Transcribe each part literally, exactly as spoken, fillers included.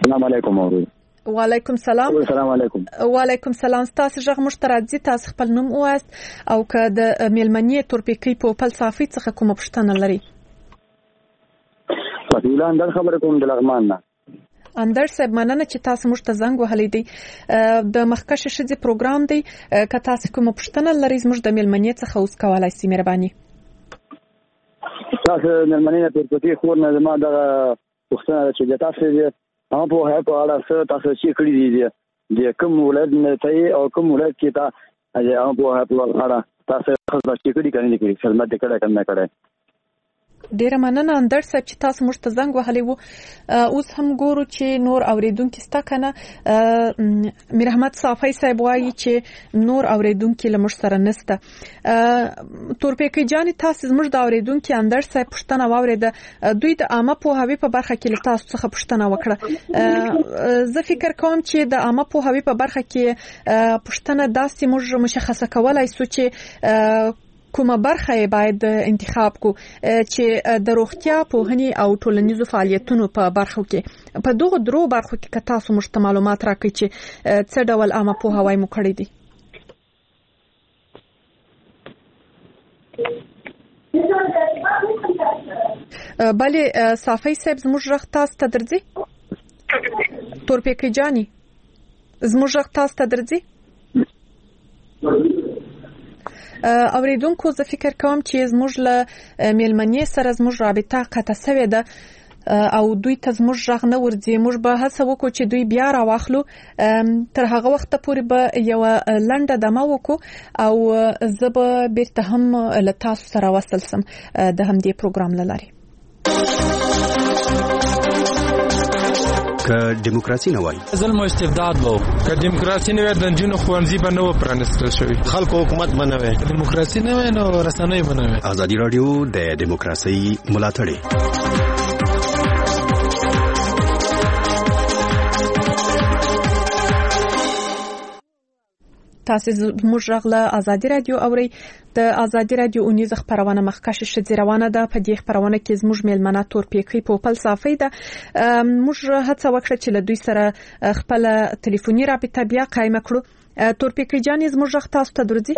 السلام علیکم اوري. وعلیکم سلام. السلام علیکم. وعلیکم سلام. تاسو ژغ مشترکزي تاسو خپل نوم واست او که د میلمنې تورپیکۍ په فلسفي څخه کومه پوښتنه لري؟ فضیله اندر خبره کوم د لغمان نه. اندر صاحب مننه چې تاسو موږ ته زنګ وهلی دی. د مخکشه ښځې پروګرام دی، که تاسو کومه پوښتنه لرئ زموږ د میلمنې څخه اوس کولی شئ مهرباني. تاسو میلمنې نه تورپیکۍ خور نه زما دغه پوښتنه ده چې د تاسو هغه په هغه په اړه څه تاسو چې کړي دي د کوم ولایت نه ته او کوم ولایت کې تا هغه په هغه په اړه تاسو خبرې کړي کړي کړي خدمت کړه کنه کړه. ډیره مننه اندر صاحب چې تاسو موږ ته زنګ وهلی وو. اوس هم ګورو چې نور اوریدونکي ستا کنه. میر احمد صافی صاحب وایي چې نور اوریدونکي له موږ سره نسته. تورپیکۍ جانې تاسو زموږ د اوریدونکي اندر صاحب پوښتنه واورېده، دوی د عامه پوهاوي په برخه کې له تاسو څخه پوښتنه وکړه. زه فکر کوم چې د عامه پوهاوي په برخه کې پوښتنه داسې موږ مشخصه کولای سو چې کومه برخه یې باید انتخاب کو چې د روغتیا، پوهنې او ټولنیزو فعالیتونو په برخو کې په دغه درو برخو کې که تاسو موږ ته معلومات راکړئ چې څه ډول عامه پوهاوی مو کړی دی. بله صافی صاحب زموږ غږ تاسو ته درځي؟ تورپیکۍ جانې زموږ غږ تاسو ته درځي؟ اوریدونکو زه فکر کوم چې زموږ له میلمنې سره زموږ رابطه قطع شوې ده او دوی ته زموږ غږ نه ورځي. موږ به هڅه وکړو چې دوی بیا راواخلو، تر هغه وخته پورې به یوه لنډه دمه وکړو او زه به بیرته هم له تاسو سره وصل سم د همدې پروګرام له لارې. که دیموکراسي نه وای ظلم او استبداد وو، که دیموکراسي نه وای د نجونو ښوونځي به نه و پرانیستل شوي، خلکو حکومت به نه وای، دیموکراسي نه وای نو رسنۍ به نه وای. ازادي راډیو د دیموکراسي ملاتړ تاسو زموږ غږ له ازادي راډیو اورئ. د ازادي راډیو اونیزه خبرونه مخکشه ښځې روانه ده. په دې خبرونه کې زموږ میلمنه تورپیکۍ پوپل صافی ده. موږ هڅه وکړه چې له دوی سره خپل ټلیفوني رابطه بیا قائم کړو. تورپیکۍ جانې زموږ غږ تاسو ته درځي؟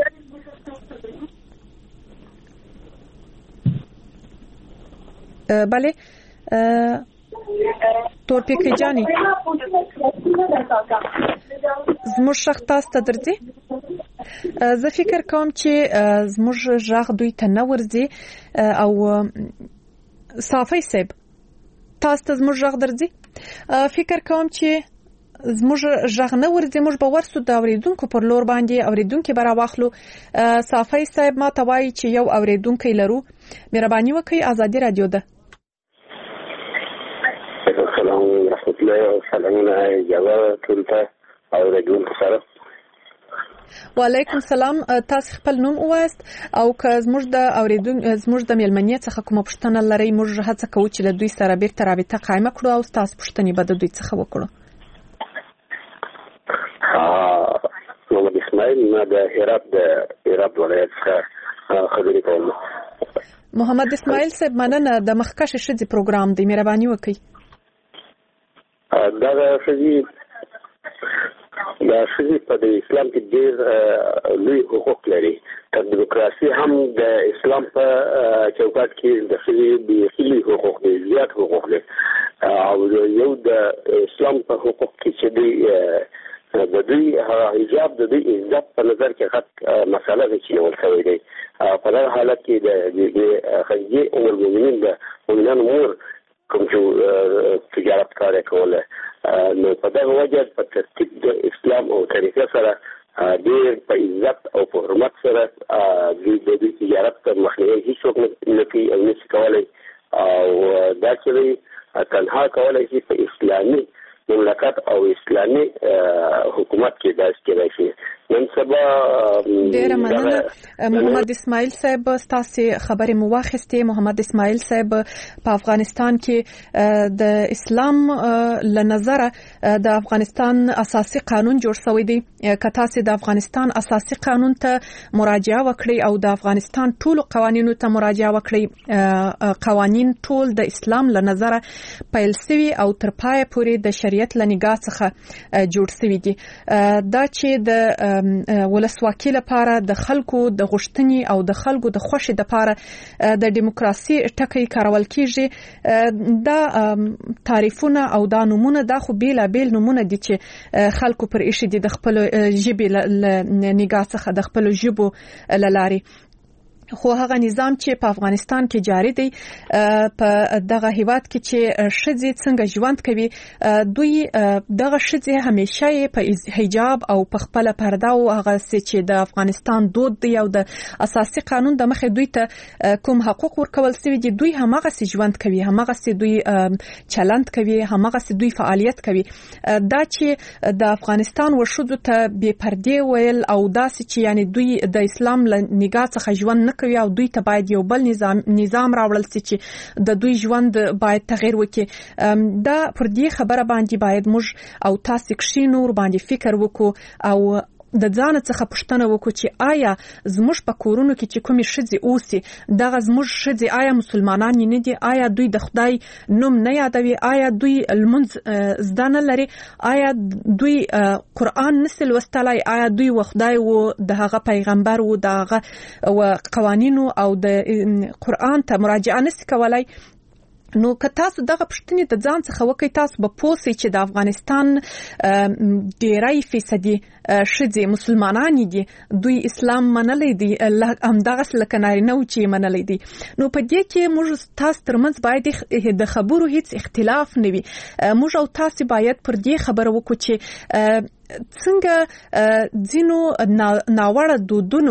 بله تورپیکۍ جانې زموږ غږ تاسو ته درځي؟ زه فکر کوم چې زموږ غږ دوی ته نه ورځي. او صافی صاحب تاسو ته زموږ غږ درځي؟ فکر کوم چې زموږ غږ نه ورځي. موږ به ورسو د اوریدونکو پر لور باندې اوریدونکي به راواخلو. صافی صاحب ما ته وایي چې یو اوریدونکی لرو. مهرباني وکړئ، ازادي راډیو ده. السلام ورحمت الله او سلامونه جواب ټولته اوریدونکو سره. وعلیکم سلام. تاسو خپل نوم ووایاست او که زموږ د اوریدونکو زموږ د میلمنې څخه کومه پوښتنه لرئ موږ هڅه کوو چې له دوی سره بیرته رابطه قائمه کړو او تاسو پوښتنې به د دوی څخه وکړو. محمد اسماعیل ما د هرات د هرات ولایت څخه خبرې کوم. محمد اسماعیل صاحب مننه. د مخکشه ښځې پروګرام دی، مهرباني وکړئ. دا د ښځې دا ښځې په د اسلام کې ډېر لوی حقوق لري. تر دیموکراسي هم د اسلام په چوکاټ کې د ښځې بیخي لوی حقوق دي، زیات حقوق دي. او یو د اسلام په حقوق کې چې دوی د دوی حجاب د دوی عزت په نظر کې غټ مسله ده چې نیول شوی دی. په دغه حالت کې د خدیجې ام المؤمنین د مؤمنانو مور کوم چې تجارت کار یې کوله، نو په دغه وجه په ترتیب د اسلام او طریقه سره ډېر په عزت او په حرمت سره دوی د دوی تجارت ته مخنیوی هېڅوک نه کوي او نشي کولی. او دا چې دوی تنها کولی شي په اسلامي مملکت او اسلامي حکومت کې داسې کېدای شي. نن سبا ډیره مننه محمد اسماعیل صاحب ستاسو خبرې مو واخیستې. محمد اسماعیل صاحب په افغانستان کې د اسلام له نظره د افغانستان اساسي قانون جوړ شوی دی. که تاسو د افغانستان اساسي قانون ته مراجعه وکړئ او د افغانستان ټول قوانینو ته مراجعه وکړئ، قوانین ټول د اسلام له نظره پیل شوی او تر پای پورې د شریعت له نگاه څخه جوړ شوی دي. دا چې د ولسواکۍ لپاره د خلکو د غوښتنې او د خلکو د خوښۍ لپاره د دیموکراسي ټکی کارول کیږي. دا تعریفونه او دا نمونه دا خو بیل بیل نمونه دي چې خلکو پر ایښي دي د خپل ژبې له نگاه څخه، د خپل ژبو له لارې. خو هغه نظام چې په افغانستان کې جاری دی، په دغه هیواد کې چې ښځې څنګه ژوند کوي، دوی دغه ښځې همیشه په حجاب او په خپل پرده او هغه چې د افغانستان دود دی او د اساسي قانون د مخې دوی ته کوم حقوق ورکول شوي دي، دوی همغه سي ژوند کوي، همغه سي دوی چلند کوي، همغه سي دوی فعالیت کوي. دا چې د افغانستان ورشدو ته بې پردې ویل او داسې چې یعنی دوی د اسلام له نگاه څخه ژوند نه کوي او دوی ته باید یو بل نظام نظام راوړل شي چې د دوی ژوند باید تغیر وکړي. دا پر دې خبره باندې باید موږ او تاسو کښینو ور باندې فکر وکړو او د ځان څخه پوښتنه وکړو چې آیا زموږ په کورونو کې چې کومې ښځې اوسي، دغه زموږ ښځې آیا مسلمانان نه دي؟ آیا دوی د خدای نوم نه یادوي؟ آیا دوی لمونځ زده نه لري؟ آیا دوی قرآن نسي لوستلی؟ آیا دوی و خدای و د هغه پیغمبر و د هغه قوانینو او د قرآن ته مراجعه نسي کولای؟ نو که تاسو دغه پښتنې د ځان څخه وکړئ، تاسو به پوه شئ چې د افغانستان ډیری فیصدي ښځې مسلمانان دي، دوی اسلام منلی دی، همدغسې لکه نارینه و چې منلی دی. نو په دې کې موږ تاسو ترمنځ باید د خبرو هیڅ اختلاف نه وي. موږ او تاسو باید پر دې خبره وکړو چې څنګه ځینو ناوړه دودونو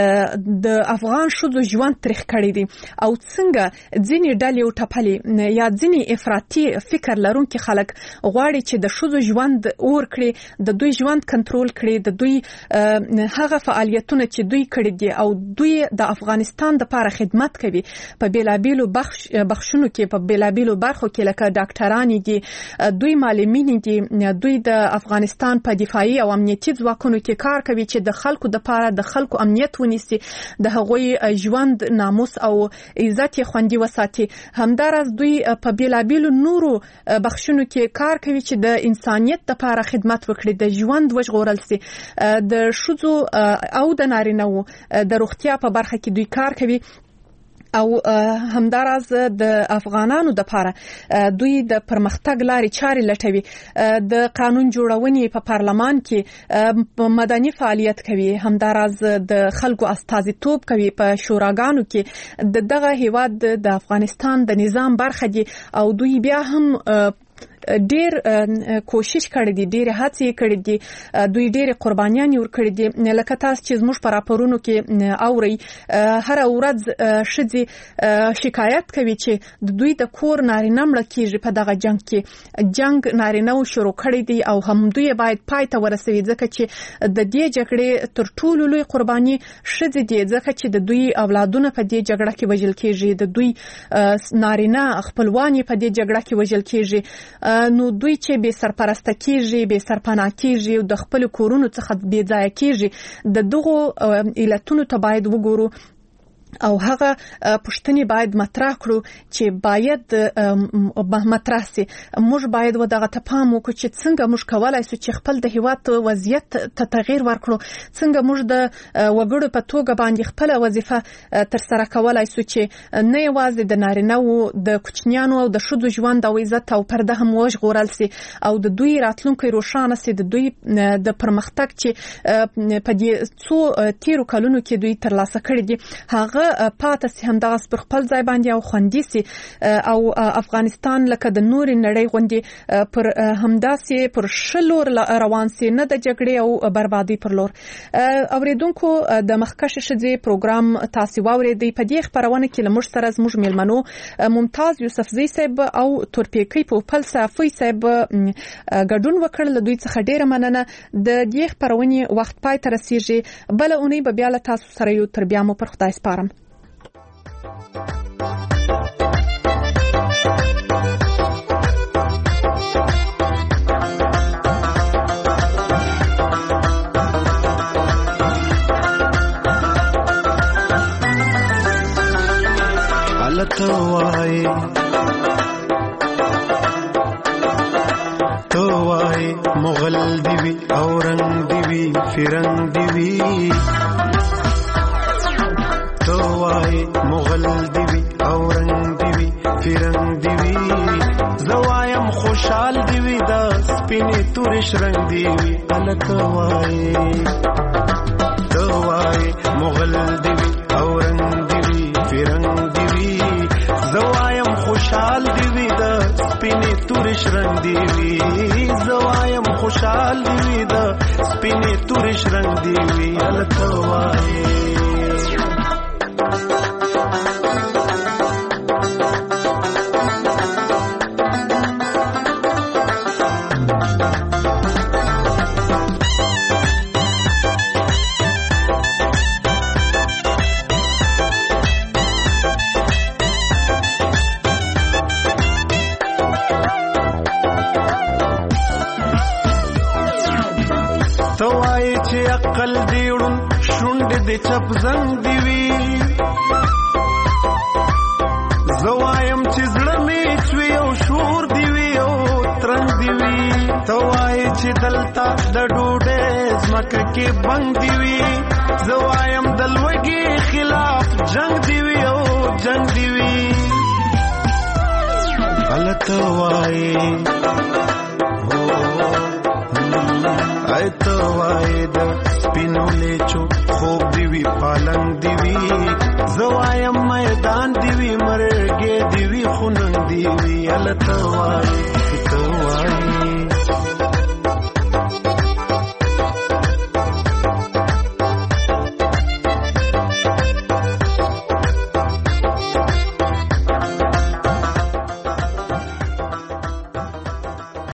د افغان ښځو ژوند تریخ کړی دی او څنګه ځینې ډلې او ټپلې یا ځینې افراطي فکر لرونکي خلک غواړي چې د ښځو ژوند اور کړي، د دوی ژوند کنټرول کړي، د دوی هغه فعالیتونه چې دوی کړي دي او دوی د افغانستان لپاره خدمت کوي په بیلابیلو بخش بخشونو کې، په بیلابیلو برخو کې، لکه ډاکټران دي، دوی معلمین دي، دوی د افغانستان په دفاعي او امنیتي ځواکونو کې کار کوي چې د خلکو د لپاره د خلکو امنیت ونیسي، د هغوی ژوند ناموس او عزت یې خوندي وساتي. همداراز دوی په بیلابیلو نورو بخشونو کې کار کوي چې د انسانیت لپاره خدمت وکړي، د ژوند وژغورل سي. د ښځو او د نارینه‌و د روغتیا په برخه کې دوی کار کوي او همداراز د افغانانو د لپاره دوی د پرمختګ لارې چارې لټوي. د قانون جوړونې په پارلمان کې مدني فعالیت کوي، همداراز د خلکو استازیتوب کوي په شوراګانو کې. د دغه هیواد د افغانستان د نظام برخه دي او دوی بیا هم ډیر کوشش کړی دی، ډیر هڅې کړې دي، دوی ډیر قربانیان ورکړي دي. لکه تاسو چې زموږ په راپورونو کې اوري، هر ورځ ښځې شکایت کوي چې د دوی د کور نارینه مړه کیږي په دغه جنگ کې. جنگ نارینه و شروع کړی دی او هم دوی باید پای ته ورسوي، ځکه چې د دې جګړې تر ټولو لوی قرباني ښځې دي، ځکه چې د دوی اولادونه په دې جګړه کې وژل کیږي، د دوی نارینه خپلوان په دې جګړه کې وژل کیږي. نو دوی چې بے سرپرسته کیږي، بے سرپناه کیږي او د خپل کورونو څخه بې ځایه کیږي، د دغو علتونو ته باید وګورو او هغه پښتنې باید مطرح کړو چې باید مطرح سي. موږ باید و دغه ته پام وکړو چې څنګه موږ کولای شو چې خپل د هیواد وضعیت ته تغیر ورکړو، څنګه موږ د وګړو په توګه باندې خپل وظیفه تر سره کولای شو چې نه یوازې د نارینه او د کوچنیانو او د ښځو ژوند او عزت او پرده هم وژغورل سي او د دوی راتلونکي روښانه سي، د دوی د پرمختګ چې په دې څو تیرو کلونو کې دوی ترلاسه کړی دي هغه زړه پاتې سي همدغه پر خپل ځای باندې او خوندي سي او افغانستان لکه د نور نړۍ غوندي پر همداسي پر شلور روان سي نه د جګړې او بربادي پر لور. اوریدونکو د مخکشه شذې پروګرام تاسو واوریدئ. په دې خبرونه کې لمر سره زموږ میلمنو ممتاز یوسفزی صاحب او تورپیکی په پل صافی صاحب ګډون وکړ. له دوی څخه ډیره مننه. د دې خبرونه وخت پای ته رسیږي. بل اونۍ به بیا له تاسو سره یو تر بیا مو پر خدای سپارم. توای توای مغل دیوی اورنگ دیوی فرنگ دیوی توای مغل دیوی اورنگ دیوی فرنگ دیوی زوایم خوشحال دیوی دا سپینی تورش رنگ دیوی ال توای توای مغل دیوی اورنگ دیوی فرنگ دیوی زوایم خوشحال دیوی دا سپینی تورش رنگ دیوی زوایم خوشحال دیوی دا سپینی تورش رنگ دیوی التوای عقل دیړون شوند د چپ زنګ دیوی زوایم چې زړه می چوي او شور دیوی او ترنګ دیوی توای چې دلتا د ډوډۍ زمکه کې بنګ دیوی زوایم دلوګي خلاف جنگ دیوی او جنگ دیوی التوای ای توای د سپینو لیچو خوب دیوی پالنگ دیوی زوایم میدان دیوی مرګې دیوی خوننګ دیوی ال توای